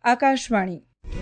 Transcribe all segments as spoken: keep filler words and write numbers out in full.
આકાશવાણી.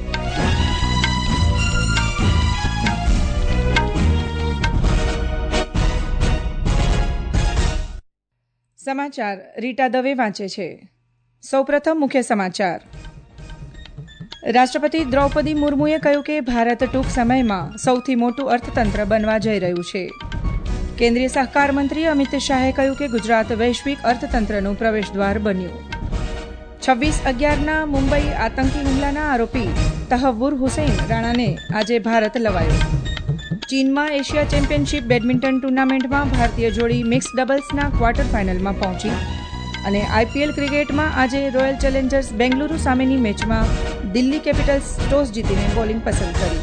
સમાચાર રીટા દવે વાંચે છે. સૌપ્રથમ મુખ્ય સમાચાર. રાષ્ટ્રપતિ દ્રૌપદી મુર્મુએ કહ્યું કે ભારત ટૂંક સમયમાં સૌથી મોટું અર્થતંત્ર બનવા જઈ રહ્યું છે. કેન્દ્રીય સહકાર મંત્રી અમિત શાહે કહ્યું કે ગુજરાત વૈશ્વિક અર્થતંત્રનું પ્રવેશદ્વાર બન્યું. છવ્વીસ અગિયારના મુંબઈ આતંકી હુમલાના આરોપી તહવ્વુર હુસૈન રાણાને આજે ભારત લવાયો. ચીનમાં એશિયા ચેમ્પિયનશિપ બેડમિન્ટન ટુર્નામેન્ટમાં ભારતીય જોડી મિક્સ ડબલ્સના ક્વાર્ટર ફાઇનલમાં પહોંચી. અને આઈપીએલ ક્રિકેટમાં આજે રોયલ ચેલેન્જર્સ બેંગલુરુ સામેની મેચમાં દિલ્હી કેપિટલ્સ ટોસ જીતીને બોલિંગ પસંદ કરી.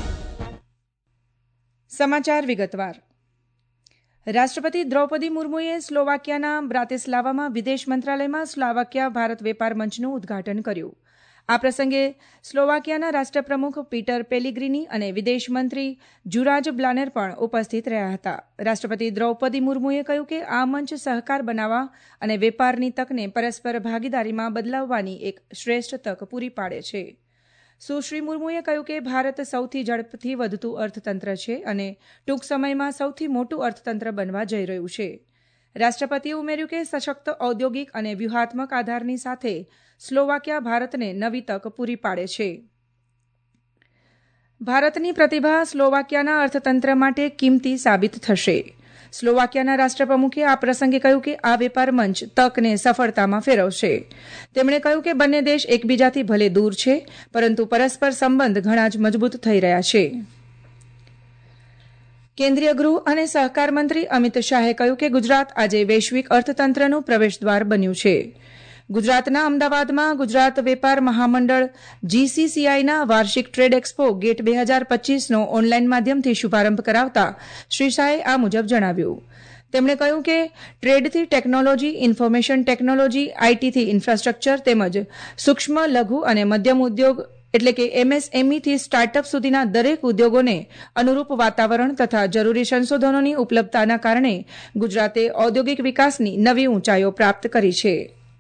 સમાચાર વિગતવાર. રાષ્ટ્રપતિ દ્રૌપદી મુર્મુએ સ્લોવાકિયાના બ્રાતિસ્લાવામાં વિદેશ મંત્રાલયમાં સ્લોવાકિયા ભારત વેપાર મંચનું ઉદઘાટન કર્યું. આ પ્રસંગે સ્લોવાકિયાના રાષ્ટ્રપ્રમુખ પીટર પેલિગ્રીની અને વિદેશ મંત્રી જુરાજ બ્લાનેર પણ ઉપસ્થિત રહ્યા હતા. રાષ્ટ્રપતિ દ્રૌપદી મુર્મુએ કહ્યું કે આ મંચ સહકાર બનાવવા અને વેપારની તકને પરસ્પર ભાગીદારીમાં બદલાવવાની એક શ્રેષ્ઠ તક પૂરી પાડે છે. સુશ્રી મુર્મુએ કહ્યું કે ભારત સૌથી ઝડપથી વધતું અર્થતંત્ર છે અને ટૂંક સમયમાં સૌથી મોટું અર્થતંત્ર બનવા જઈ રહ્યું છે. રાષ્ટ્રપતિએ ઉમેર્યું કે સશક્ત ઔદ્યોગિક અને વ્યૂહાત્મક આધારની સાથે સ્લોવાકિયા ભારતને નવી તક પૂરી પાડે છે. ભારતની પ્રતિભા સ્લોવાકિયાના અર્થતંત્ર માટે કિંમતી સાબિત થશે. સ્લોવાકિયાના રાષ્ટ્રપ્રમુખે આ પ્રસંગે કહ્યું કે આ વેપાર મંચ તકને સફળતામાં ફેરવશે. તેમણે કહ્યું કે બંને દેશ એકબીજાથી ભલે દૂર છે, પરંતુ પરસ્પર સંબંધ ઘણા જ મજબૂત થઈ રહ્યા છે. કેન્દ્રીય ગૃહ અને સહકાર મંત્રી અમિત શાહે કહ્યું કે ગુજરાત આજે વૈશ્વિક અર્થતંત્રનું પ્રવેશદ્વાર બન્યું છે. ગુજરાતના અમદાવાદમાં ગુજરાત વેપાર મહામંડળ જીસીસીઆઈના વાર્ષિક ટ્રેડ એક્સપો ગેટ બે હજાર પચીસનો ઓનલાઈન માધ્યમથી શુભારંભ કરાવતા શ્રી શાહે આ મુજબ જણાવ્યું. તેમણે કહ્યું કે ટ્રેડથી ટેકનોલોજી, ઇન્ફોર્મેશન ટેકનોલોજી, આઈટીથી ઇન્ફ્રાસ્ટ્રક્ચર તેમજ સૂક્ષ્મ, લઘુ અને મધ્યમ ઉદ્યોગ એટલે કે એમએસએમઈથી સ્ટાર્ટઅપ સુધીના દરેક ઉદ્યોગોને અનુરૂપ વાતાવરણ તથા જરૂરી સંશોધનોની ઉપલબ્ધતાના કારણે ગુજરાતે ઔદ્યોગિક વિકાસની નવી ઊંચાઈઓ પ્રાપ્ત કરી છે.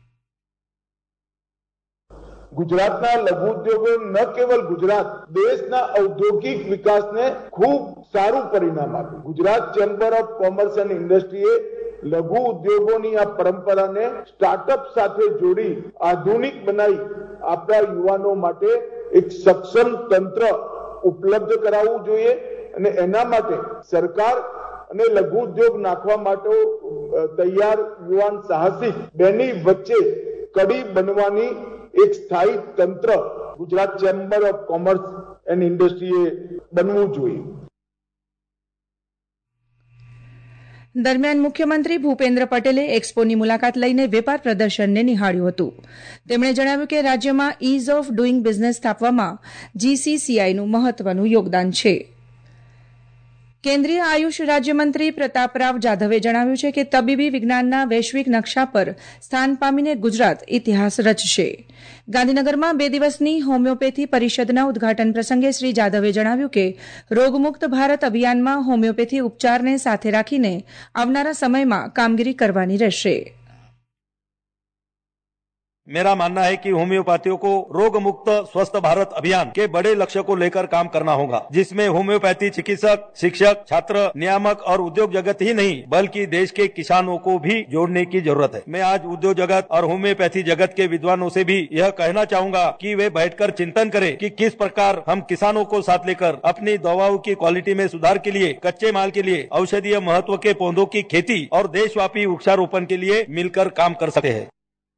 ગુજરાતના લઘુ ઉદ્યોગો ન કેવલ ગુજરાત દેશના ઔદ્યોગિક વિકાસને ખૂબ સારું પરિણામ આપ્યું. Gujarat chamber of commerce and ઇન્ડસ્ટ્રીએ લઘુ ઉદ્યોગોની આ પરંપરાને સ્ટાર્ટઅપ સાથે જોડી આધુનિક બનાવી આપણા યુવાનો માટે એક સક્ષમ તંત્ર ઉપલબ્ધ કરાવવું જોઈએ અને એના માટે સરકાર અને લઘુ ઉદ્યોગ નાખવા માટે તૈયાર યુવાન સાહસિક બેની વચ્ચે કડી બનવાની એક સ્થાયી તંત્ર Gujarat chamber of commerce and ઇન્ડસ્ટ્રીએ બનવું જોઈએ. દરમિયાન મુખ્યમંત્રી ભૂપેન્દ્ર પટેલે એક્સપોની મુલાકાત લઈને વેપાર પ્રદર્શનને નિહાળ્યું હતું. તેમણે જણાવ્યું કે રાજ્યમાં ઇઝ ઓફ ડુઇંગ બિઝનેસ સ્થાપવામાં જીસીસીઆઈનું મહત્વનું યોગદાન છે. કેન્દ્રીય આયુષ રાજ્યમંત્રી પ્રતાપરાવ જાધવે જણાવ્યું છે કે તબીબી વિજ્ઞાનના વૈશ્વિક નકશા પર સ્થાન પામીને ગુજરાત ઇતિહાસ રચશે. ગાંધીનગરમાં બે દિવસની હોમિયોપેથી પરિષદના ઉદઘાટન પ્રસંગે શ્રી જાધવે જણાવ્યું કે રોગમુક્ત ભારત અભિયાનમાં હોમિયોપેથી ઉપચારને સાથે રાખીને આવનારા સમયમાં કામગીરી કરવાની રહેશે. मेरा मानना है कि होम्योपैथियों को रोग मुक्त स्वस्थ भारत अभियान के बड़े लक्ष्य को लेकर काम करना होगा, जिसमें होम्योपैथी चिकित्सक, शिक्षक, छात्र, नियामक और उद्योग जगत ही नहीं बल्कि देश के किसानों को भी जोड़ने की जरूरत है. मैं आज उद्योग जगत और होम्योपैथी जगत के विद्वानों से भी यह कहना चाहूंगा कि वे बैठकर चिंतन करें कि किस प्रकार हम किसानों को साथ लेकर अपनी दवाओं की क्वालिटी में सुधार के लिए, कच्चे माल के लिए, औषधीय महत्व के पौधों की खेती और देशव्यापी वृक्षारोपण के लिए मिलकर काम कर सकते हैं.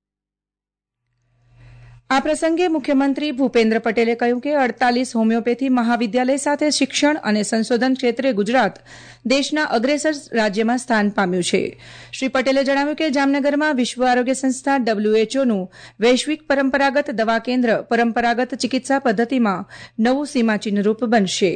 આ પ્રસંગે મુખ્યમંત્રી ભૂપેન્દ્ર પટેલે કહ્યું કે અડતાલીસ હોમિયોપેથી મહાવિદ્યાલય સાથે શિક્ષણ અને સંશોધન ક્ષેત્રે ગુજરાત દેશના અગ્રેસર રાજ્યમાં સ્થાન પામ્યું છે. શ્રી પટેલે જણાવ્યું કે જામનગરમાં વિશ્વ આરોગ્ય સંસ્થા ડબલ્યુએચઓનું વૈશ્વિક પરંપરાગત દવા કેન્દ્ર પરંપરાગત ચિકિત્સા પદ્ધતિમાં નવું સીમાચિહ્નરૂપ બનશે.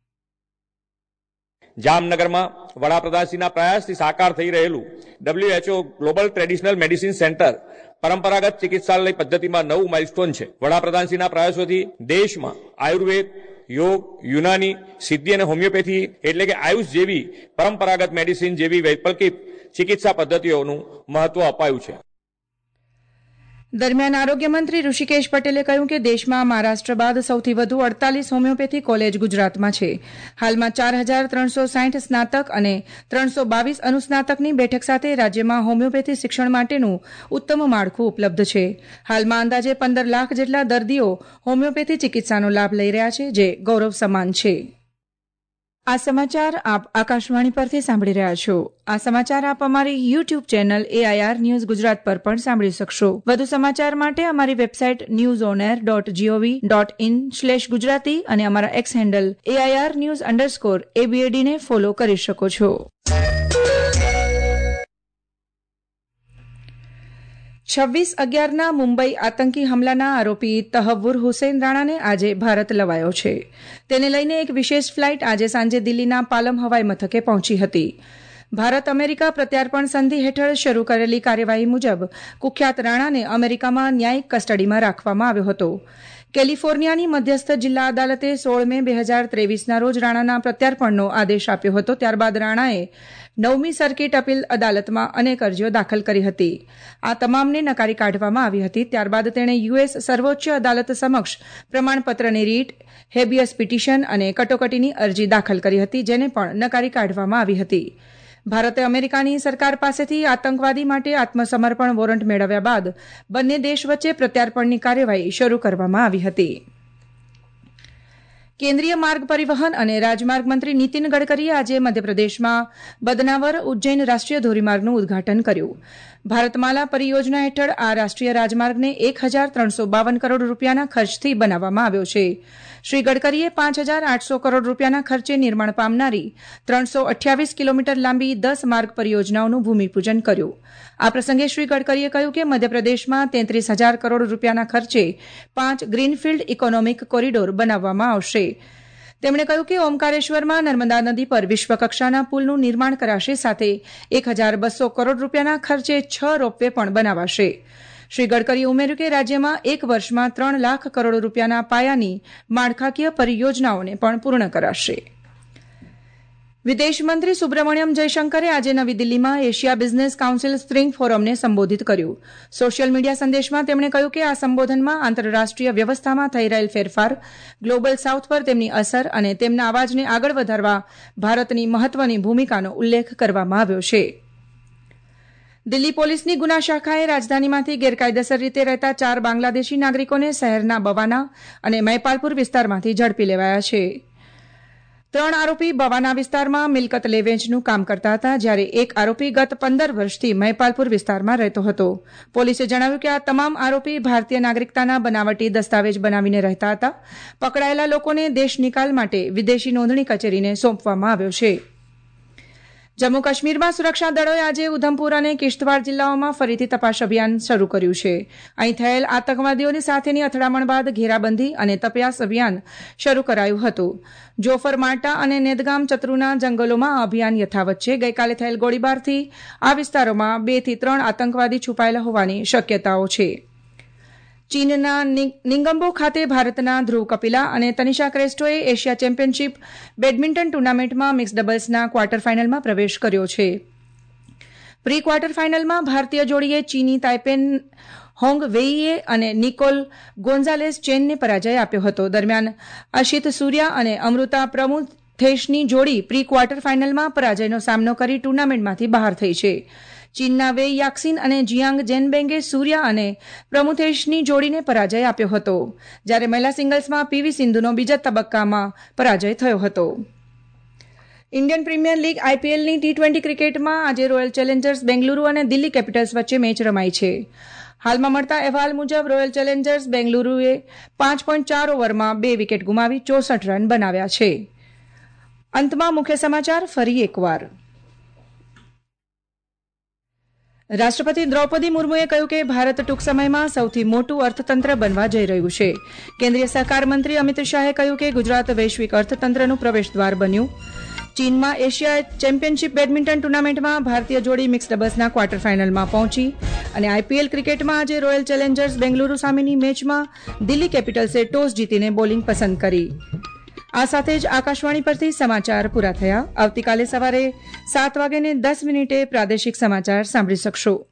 જામનગરમાં વડાપ્રધાનશ્રીના પ્રયાસથી સાકાર થઈ રહેલું WHO global traditional medicine centre પરંપરાગત ચિકિત્સાલય પદ્ધતિમાં નવું માઇલસ્ટોન છે. વડાપ્રધાનશ્રીના પ્રયાસોથી દેશમાં આયુર્વેદ, યોગ, યુનાની, સિદ્ધિ અને હોમિયોપેથી એટલે કે આયુષ જેવી પરંપરાગત મેડિસિન જેવી વૈકલ્પિક ચિકિત્સા પદ્ધતિઓનું મહત્વ અપાયું છે. દરમિયાન આરોગ્ય મંત્રી ઋષિકેશ પટેલે કહ્યું કે દેશમાં મહારાષ્ટ્ર બાદ સૌથી વધુ અડતાલીસ હોમિયોપેથી કોલેજ ગુજરાતમાં છે. હાલમાં ચાર હજાર ત્રણસો સાઠ સ્નાતક અને ત્રણસો બાવીસ અનુસ્નાતકની બેઠક સાથે રાજ્યમાં હોમિયોપેથી શિક્ષણ માટેનું ઉત્તમ માળખું ઉપલબ્ધ છે. હાલમાં અંદાજે પંદર લાખ જેટલા દર્દીઓ હોમિયોપેથી ચિકિત્સાનો લાભ લઈ રહ્યા છે, જે ગૌરવ સમાન છે. આ સમાચાર આપ આકાશવાણી પરથી સાંભળી રહ્યા છો. આ સમાચાર આપ અમારી YouTube channel AIR news Gujarat પર પણ સાંભળી શકશો. વધુ સમાચાર માટે અમારી website news on air dot G O V dot in slash Gujarati અને અમારા X handle AIR news underscore એબીએડીને ફોલો કરી શકો છો. છવ્વીસ અગિયારના મુંબઈ આતંકી હુમલાના આરોપી તહવ્વુર હુસૈન રાણાને આજે ભારત લવાયો છે. તેને લઈને એક વિશેષ ફ્લાઇટ આજે સાંજે દિલ્હીના પાલમ હવાઈ મથકે પહોંચી હતી. ભારત અમેરિકા પ્રત્યાર્પણ સંધિ હેઠળ શરૂ કરેલી કાર્યવાહી મુજબ કુખ્યાત રાણાને અમેરિકામાં ન્યાયિક કસ્ટડીમાં રાખવામાં આવ્યો હતો. કેલિફોર્નિયાની મધ્યસ્થ જિલ્લા અદાલતે સોળ મે બે હજાર ત્રેવીસના રોજ રાણાના પ્રત્યાર્પણનો આદેશ આપ્યો હતો. ત્યારબાદ રાણાએ નવમી સર્કિટ અપીલ અદાલતમાં અનેક અરજીઓ દાખલ કરી હતી. આ તમામને નકારી કાઢવામાં આવી હતી. ત્યારબાદ તેણે યુએસ સર્વોચ્ચ અદાલત સમક્ષ પ્રમાણપત્રની રીટ, હેબિયસ પિટિશન અને કટોકટીની અરજી દાખલ કરી હતી, જેને પણ નકારી કાઢવામાં આવી હતી. ભારતે અમેરિકાની સરકાર પાસેથી આતંકવાદી માટે આત્મસમર્પણ વોરંટ મેળવ્યા બાદ બંને દેશ વચ્ચે પ્રત્યાર્પણની કાર્યવાહી શરૂ કરવામાં આવી હતી. કેન્દ્રીય માર્ગ પરિવહન અને રાજમાર્ગ મંત્રી નીતિન ગડકરીએ આજે મધ્યપ્રદેશમાં બદનાવર ઉજ્જૈન રાષ્ટ્રીય ધોરીમાર્ગનું ઉદઘાટન કર્યું. ભારતમાલા પરિયોજના હેઠળ આ રાષ્ટ્રીય રાજમાર્ગને એક હજાર ત્રણસો બાવન કરોડ રૂપિયાના ખર્ચથી બનાવવામાં આવ્યો છે. શ્રી ગડકરીએ પાંચ હજાર આઠસો કરોડ રૂપિયાના ખર્ચે નિર્માણ પામનારી ત્રણસો અઠ્યાવીસ કિલોમીટર લાંબી દસ માર્ગ પરિયોજનાઓનું ભૂમિપૂજન કર્યું. આ પ્રસંગે શ્રી ગડકરીએ કહ્યું કે મધ્યપ્રદેશમાં તેત્રીસ હજાર કરોડ રૂપિયાના ખર્ચે પાંચ ગ્રીનફિલ્ડ ઇકોનોમિક કોરિડોર બનાવવામાં આવશે. તેમણે કહ્યું કે ઓમકારેશ્વરમાં નર્મદા નદી પર વિશ્વકક્ષાના પુલનું નિર્માણ કરાશે, સાથે એક હજાર બસો કરોડ રૂપિયાના ખર્ચે છ રોપવે પણ બનાવાશે. શ્રી ગડકરીએ ઉમેર્યું કે રાજ્યમાં એક વર્ષમાં ત્રણ લાખ કરોડ રૂપિયાના પાયાની માળખાકીય પરિયોજનાઓને પણ પૂર્ણ કરાશે. વિદેશમંત્રી સુબ્રમણ્યમ જયશંકરે આજે નવી દિલ્હીમાં એશિયા બિઝનેસ કાઉન્સિલ સ્પ્રિંગ ફોરમને સંબોધિત કર્યું. સોશિયલ મીડિયા સંદેશમાં તેમણે કહ્યું કે આ સંબોધનમાં આંતરરાષ્ટ્રીય વ્યવસ્થામાં થઈ રહેલ ફેરફાર, ગ્લોબલ સાઉથ પર તેમની અસર અને તેમના અવાજને આગળ વધારવા ભારતની મહત્વની ભૂમિકાનો ઉલ્લેખ કરવામાં આવ્યો છે. દિલ્હી પોલીસની ગુના શાખાએ રાજધાનીમાંથી ગેરકાયદેસર રીતે રહેતા ચાર બાંગ્લાદેશી નાગરિકોને શહેરના બવાના અને મૈપાલપુર વિસ્તારમાંથી ઝડપી લેવાયા છે. ત્રણ આરોપી બવાના વિસ્તારમાં મિલકત લે વેચનું કામ કરતા હતા, જ્યારે એક આરોપી ગત પંદર વર્ષથી મૈપાલપુર વિસ્તારમાં રહેતો હતો. પોલીસે જણાવ્યું કે આ તમામ આરોપી ભારતીય નાગરિકતાના બનાવટી દસ્તાવેજ બનાવીને રહેતા હતા. પકડાયેલા લોકોને દેશ નિકાલ માટે વિદેશી નોંધણી કચેરીને સોંપવામાં આવ્યો છે. જમ્મુ કાશ્મીરમાં સુરક્ષા દળોએ આજે ઉધમપુર અને કિશ્તવાડ જિલ્લાઓમાં ફરીથી તપાસ અભિયાન શરૂ કર્યું છે. અહીં થયેલ આતંકવાદીઓની સાથેની અથડામણ બાદ ઘેરાબંધી અને તપાસ અભિયાન શરૂ કરાયું હતું. જોફર માટા અને નેદગામ ચતરુના જંગલોમાં આ અભિયાન યથાવત છે. ગઈકાલે થયેલ ગોળીબારથી આ વિસ્તારોમાં બે થી ત્રણ આતંકવાદી છુપાયેલા હોવાની શક્યતાઓ છે. ચીનના નિંગમ્બો ખાતે ભારતના ધ્રુવ કપિલા અને તનિષા ક્રેસ્ટોએ એશિયા ચેમ્પિયનશીપ બેડમિન્ટન ટુર્નામેન્ટમાં મિક્સ ડબલ્સના ક્વાર્ટર ફાઇનલમાં પ્રવેશ કર્યો છે. પ્રી ક્વાર્ટર ફાઇનલમાં ભારતીય જોડીએ ચીની તાઇપેન હોંગ વેઈએ અને નિકોલ ગોન્ઝાલેસ ચેનને પરાજય આપ્યો હતો. દરમિયાન અશિત સૂર્યા અને અમૃતા પ્રમુથેશની જોડી પ્રી ક્વાર્ટર ફાઇનલમાં પરાજયનો સામનો કરી ટુર્નામેન્ટમાંથી બહાર થઈ છે. ચીનના વેઈ યાક્સિન અને જિયાંગ જેનબેંગે સૂર્યા અને પ્રમુથેશની જોડીને પરાજય આપ્યો હતો, જ્યારે મહિલા સિંગલ્સમાં પીવી સિંધુનો બીજા તબક્કામાં પરાજય થયો હતો. ઇન્ડિયન પ્રીમિયર લીગ આઈપીએલની ટી ટ્વેન્ટી ક્રિકેટમાં આજે રોયલ ચેલેન્જર્સ બેંગલુરુ અને દિલ્હી કેપિટલ્સ વચ્ચે મેચ રમાઈ છે. હાલમાં મળતા અહેવાલ મુજબ રોયલ ચેલેન્જર્સ બેંગલુરુએ પાંચ પોઈન્ટ ચાર ઓવરમાં બે વિકેટ ગુમાવી ચોસઠ રન બનાવ્યા છે. અંતમાં મુખ્ય સમાચાર ફરી એકવાર. રાષ્ટ્રપતિ દ્રૌપદી મુર્મુએ કહ્યું કે ભારત ટૂંક સમયમાં સૌથી મોટું અર્થતંત્ર બનવા જઈ રહ્યું છે. કેન્દ્રીય સહકાર મંત્રી અમિત શાહે કહ્યું કે ગુજરાત વૈશ્વિક અર્થતંત્રનું પ્રવેશદ્વાર બન્યું. ચીનમાં એશિયા ચેમ્પિયનશીપ બેડમિન્ટન ટુર્નામેન્ટમાં ભારતીય જોડી મિક્સ ડબલ્સના ક્વાર્ટર ફાઇનલમાં પહોંચી. અને આઈપીએલ ક્રિકેટમાં આજે રોયલ ચેલેન્જર્સ બેંગલુરુ સામેની મેચમાં દિલ્હી કેપિટલ્સે ટોસ જીતીને બોલિંગ પસંદ કરી. આ સાથે જ આકાશવાણી પરથી સમાચાર પૂરા થયા. આવતીકાલે સવારે સાત વાગ્યે દસ મિનિટે પ્રાદેશિક સમાચાર સાંભળી શકશો.